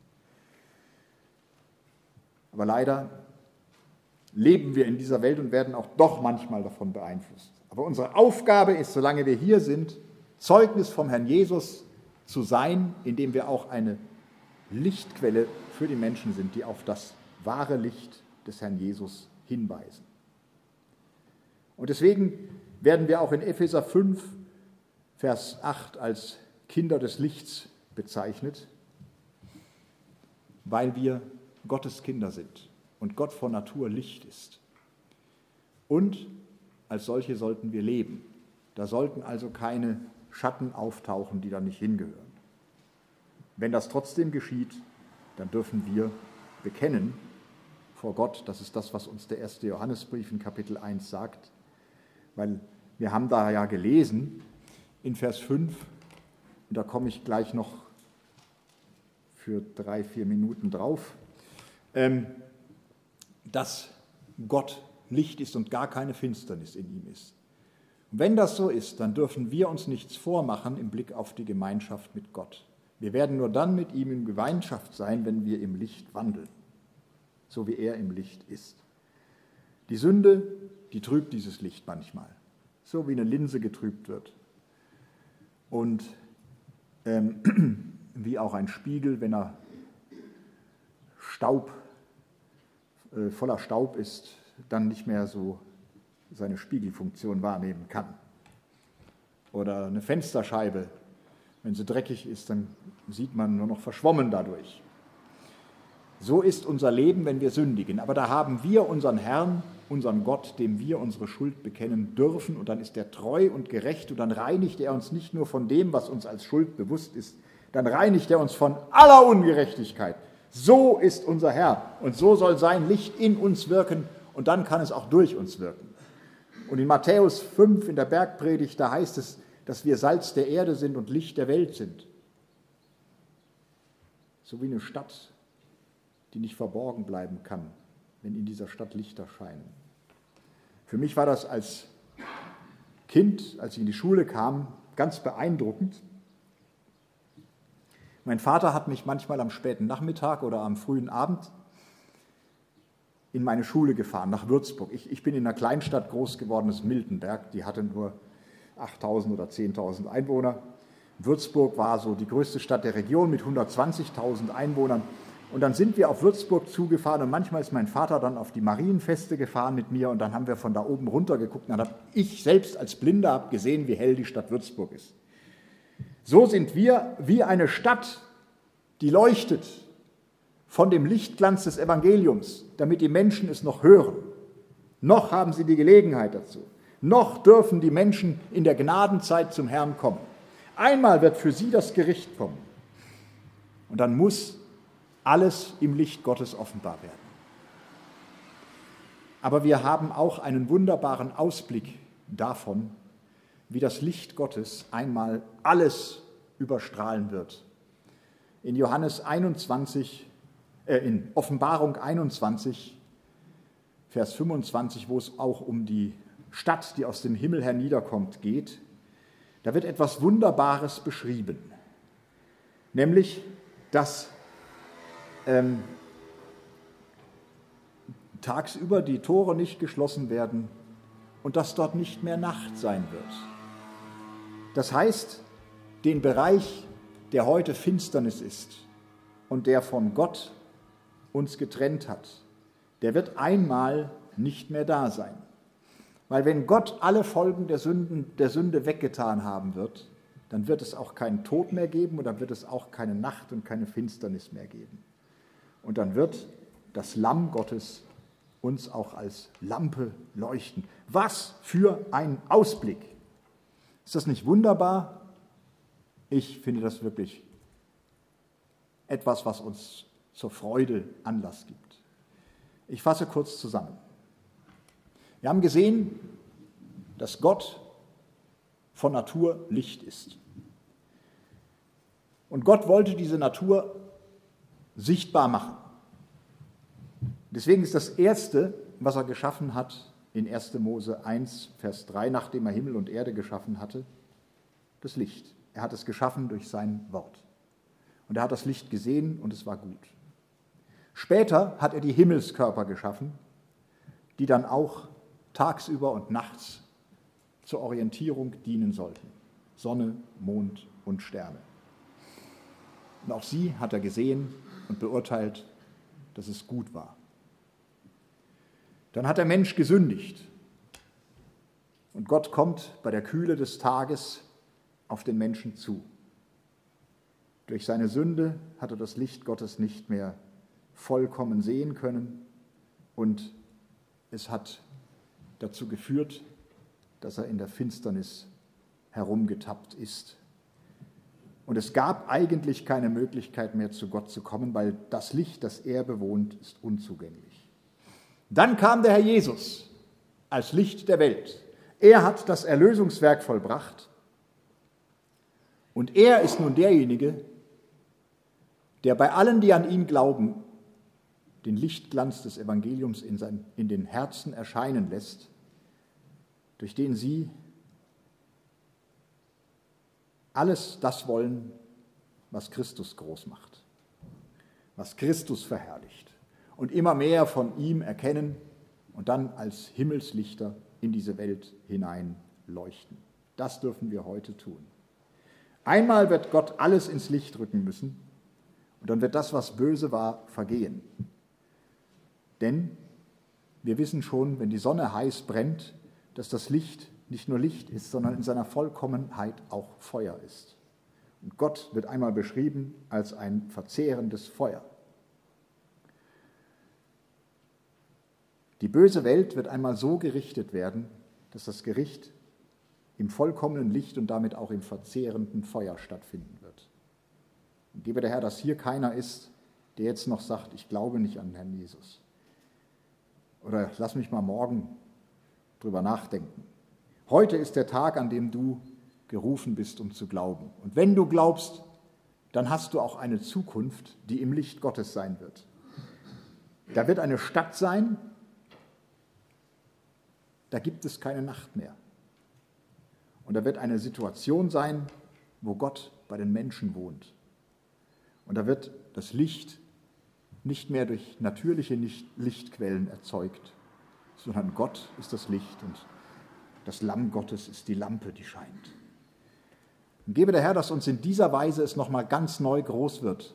Aber leider leben wir in dieser Welt und werden auch doch manchmal davon beeinflusst. Aber unsere Aufgabe ist, solange wir hier sind, Zeugnis vom Herrn Jesus zu sein, indem wir auch eine Lichtquelle für die Menschen sind, die auf das wahre Licht des Herrn Jesus hinweisen. Und deswegen werden wir auch in Epheser 5, Vers 8 als Kinder des Lichts bezeichnet, weil wir Gottes Kinder sind und Gott von Natur Licht ist. Und als solche sollten wir leben. Da sollten also keine Schatten auftauchen, die da nicht hingehören. Wenn das trotzdem geschieht, dann dürfen wir bekennen vor Gott, das ist das, was uns der 1. Johannesbrief in Kapitel 1 sagt, weil wir haben da ja gelesen in Vers 5, und da komme ich gleich noch für 3-4 Minuten drauf, dass Gott Licht ist und gar keine Finsternis in ihm ist. Und wenn das so ist, dann dürfen wir uns nichts vormachen im Blick auf die Gemeinschaft mit Gott. Wir werden nur dann mit ihm in Gemeinschaft sein, wenn wir im Licht wandeln, so wie er im Licht ist. Die Sünde, die trübt dieses Licht manchmal, so wie eine Linse getrübt wird. Und wie auch ein Spiegel, wenn er voller Staub ist, dann nicht mehr so seine Spiegelfunktion wahrnehmen kann. Oder eine Fensterscheibe, wenn sie dreckig ist, dann sieht man nur noch verschwommen dadurch. So ist unser Leben, wenn wir sündigen. Aber da haben wir unseren Herrn, unseren Gott, dem wir unsere Schuld bekennen dürfen. Und dann ist er treu und gerecht. Und dann reinigt er uns nicht nur von dem, was uns als Schuld bewusst ist. Dann reinigt er uns von aller Ungerechtigkeit. So ist unser Herr. Und so soll sein Licht in uns wirken. Und dann kann es auch durch uns wirken. Und in Matthäus 5 in der Bergpredigt, da heißt es, dass wir Salz der Erde sind und Licht der Welt sind. So wie eine Stadt, die nicht verborgen bleiben kann, wenn in dieser Stadt Lichter scheinen. Für mich war das als Kind, als ich in die Schule kam, ganz beeindruckend. Mein Vater hat mich manchmal am späten Nachmittag oder am frühen Abend in meine Schule gefahren, nach Würzburg. Ich bin in einer Kleinstadt groß geworden, das ist Miltenberg, die hatte nur 8.000 oder 10.000 Einwohner. Würzburg war so die größte Stadt der Region mit 120.000 Einwohnern. Und dann sind wir auf Würzburg zugefahren und manchmal ist mein Vater dann auf die Marienfeste gefahren mit mir und dann haben wir von da oben runter geguckt und dann habe ich selbst als Blinder gesehen, wie hell die Stadt Würzburg ist. So sind wir wie eine Stadt, die leuchtet von dem Lichtglanz des Evangeliums, damit die Menschen es noch hören. Noch haben sie die Gelegenheit dazu. Noch dürfen die Menschen in der Gnadenzeit zum Herrn kommen. Einmal wird für sie das Gericht kommen. Und dann muss alles im Licht Gottes offenbar werden. Aber wir haben auch einen wunderbaren Ausblick davon, wie das Licht Gottes einmal alles überstrahlen wird. In Offenbarung 21, Vers 25, wo es auch um die Stadt, die aus dem Himmel herniederkommt, geht, da wird etwas Wunderbares beschrieben, nämlich, dass tagsüber die Tore nicht geschlossen werden und dass dort nicht mehr Nacht sein wird. Das heißt, den Bereich, der heute Finsternis ist und der von Gott uns getrennt hat, der wird einmal nicht mehr da sein. Weil wenn Gott alle Folgen der Sünde weggetan haben wird, dann wird es auch keinen Tod mehr geben und dann wird es auch keine Nacht und keine Finsternis mehr geben. Und dann wird das Lamm Gottes uns auch als Lampe leuchten. Was für ein Ausblick! Ist das nicht wunderbar? Ich finde das wirklich etwas, was uns zur Freude Anlass gibt. Ich fasse kurz zusammen. Wir haben gesehen, dass Gott von Natur Licht ist. Und Gott wollte diese Natur sichtbar machen. Deswegen ist das Erste, was er geschaffen hat, in 1. Mose 1, Vers 3, nachdem er Himmel und Erde geschaffen hatte, das Licht. Er hat es geschaffen durch sein Wort. Und er hat das Licht gesehen und es war gut. Später hat er die Himmelskörper geschaffen, die dann auch tagsüber und nachts zur Orientierung dienen sollten. Sonne, Mond und Sterne. Und auch sie hat er gesehen und beurteilt, dass es gut war. Dann hat der Mensch gesündigt. Und Gott kommt bei der Kühle des Tages auf den Menschen zu. Durch seine Sünde hat er das Licht Gottes nicht mehr vollkommen sehen können und es hat dazu geführt, dass er in der Finsternis herumgetappt ist. Und es gab eigentlich keine Möglichkeit mehr, zu Gott zu kommen, weil das Licht, das er bewohnt, ist unzugänglich. Dann kam der Herr Jesus als Licht der Welt. Er hat das Erlösungswerk vollbracht und er ist nun derjenige, der bei allen, die an ihn glauben, den Lichtglanz des Evangeliums in den Herzen erscheinen lässt, durch den sie alles das wollen, was Christus groß macht, was Christus verherrlicht und immer mehr von ihm erkennen und dann als Himmelslichter in diese Welt hinein leuchten. Das dürfen wir heute tun. Einmal wird Gott alles ins Licht rücken müssen und dann wird das, was böse war, vergehen. Denn wir wissen schon, wenn die Sonne heiß brennt, dass das Licht nicht nur Licht ist, sondern in seiner Vollkommenheit auch Feuer ist. Und Gott wird einmal beschrieben als ein verzehrendes Feuer. Die böse Welt wird einmal so gerichtet werden, dass das Gericht im vollkommenen Licht und damit auch im verzehrenden Feuer stattfinden wird. Und gebe der Herr, dass hier keiner ist, der jetzt noch sagt, ich glaube nicht an Herrn Jesus. Oder lass mich mal morgen drüber nachdenken. Heute ist der Tag, an dem du gerufen bist, um zu glauben. Und wenn du glaubst, dann hast du auch eine Zukunft, die im Licht Gottes sein wird. Da wird eine Stadt sein, da gibt es keine Nacht mehr. Und da wird eine Situation sein, wo Gott bei den Menschen wohnt. Und da wird das Licht nicht mehr durch natürliche Lichtquellen erzeugt, sondern Gott ist das Licht und das Lamm Gottes ist die Lampe, die scheint. Und gebe der Herr, dass uns in dieser Weise es nochmal ganz neu groß wird.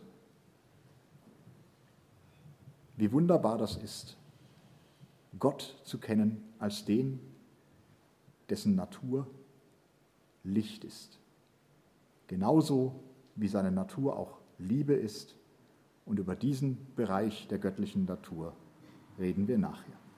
Wie wunderbar das ist, Gott zu kennen als den, dessen Natur Licht ist. Genauso wie seine Natur auch Liebe ist. Und über diesen Bereich der göttlichen Natur reden wir nachher.